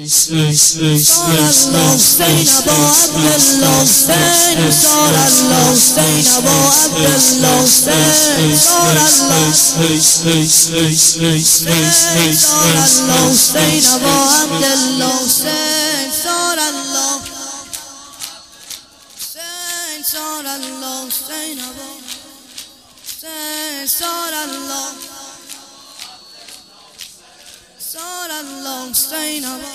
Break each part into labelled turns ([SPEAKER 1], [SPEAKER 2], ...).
[SPEAKER 1] الله حسین ابا عبدالله حسین صار الله حسین ابا عبدالله حسین صار الله حسین ابا عبدالله حسین صار الله حسین صار الله حسین ابا حسین صار الله حسین ابا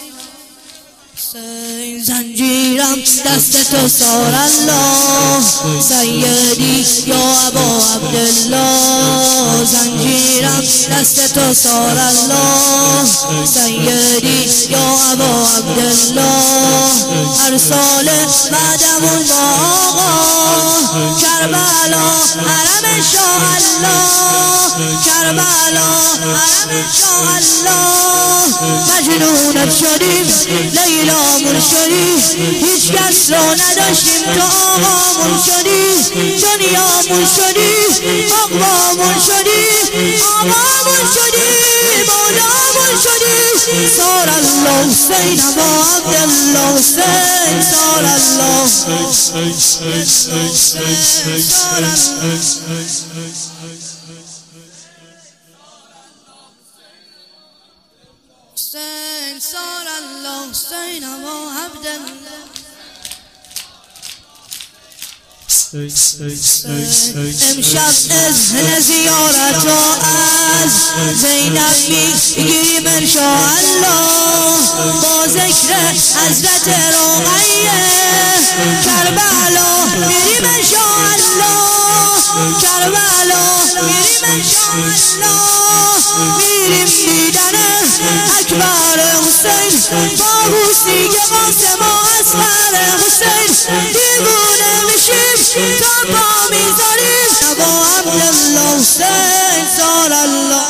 [SPEAKER 1] حسین زنجیرم دست تو صار الله سیدی یا ابا عبدالله زنجیرم دست تو صار الله سیدی یا ابا عبدالله هر سال بعدمون با آقا کربلا حرم شاه الله کربلا حرم شاه الله مجنونت شدیم لیلامون شدی هیچ کس رو نداشتیم تو آقامون شدی دنیامون شدی آقامون شدی آقامون شدی مولامون شدی صار الله حسین ابا عبدالله حسین صار الله حسین صار الله حسین ابا عبدالله امشب اذن زیارت و از زینب میگیریم انشاءالله با ذکر حضرت رقیه کربلا میریم انشاءالله کربلا میریم انشاءالله میریم دیدن اکبر حسین باهوشی قاسم و اصغر حسین دیوونه میشیم تا پا میذاریم ابا عبدالله حسین صار الله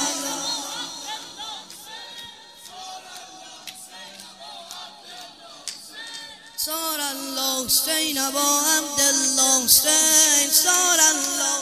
[SPEAKER 1] صار الله حسین ابا عبدالله حسین صار الله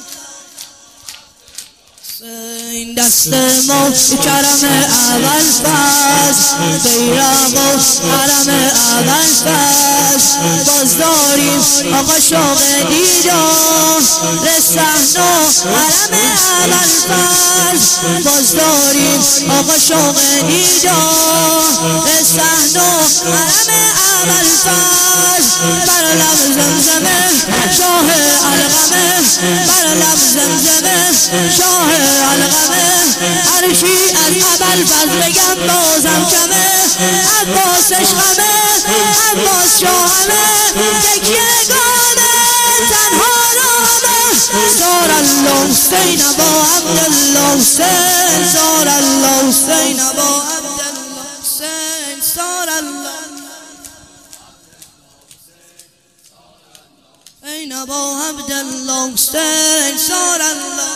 [SPEAKER 1] دست ما کرم اول فاز بیرم و حرم اول فاز باز داریم آقا شوق دیدار رسحن و حرم اول فاز باز داریم آقا شوق دیدار رسحن و حرم اول فاز بر لب زمزمه شاه علقمه بر لب زمزمه شاه علقمه هرچی از اول فضل بگم بازم کمه عباس عشقمه عباس شاهمه تکیه گامه تنها رامه صار الله حسین ابا عبدالله حسین صار الله حسین ابا عبدالله حسین صار الله حسین ابا عبدالله حسین صار الله